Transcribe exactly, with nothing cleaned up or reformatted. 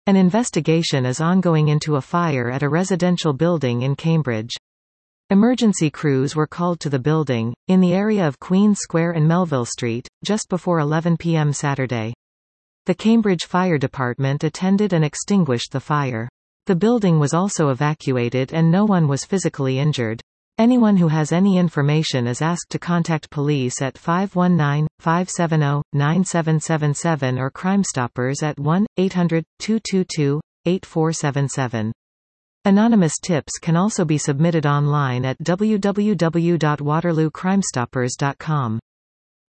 An investigation is ongoing into a fire at a residential building in Cambridge. Emergency crews were called to the building, in the area of Queen Square and Melville Street, just before eleven p m Saturday. The Cambridge Fire Department attended and extinguished the fire. The building was also evacuated and no one was physically injured. Anyone who has any information is asked to contact police at five one nine, five seven zero, nine seven seven seven or Crime Stoppers at one eight hundred, two two two, eight four seven seven. Anonymous tips can also be submitted online at w w w dot waterloo crime stoppers dot com.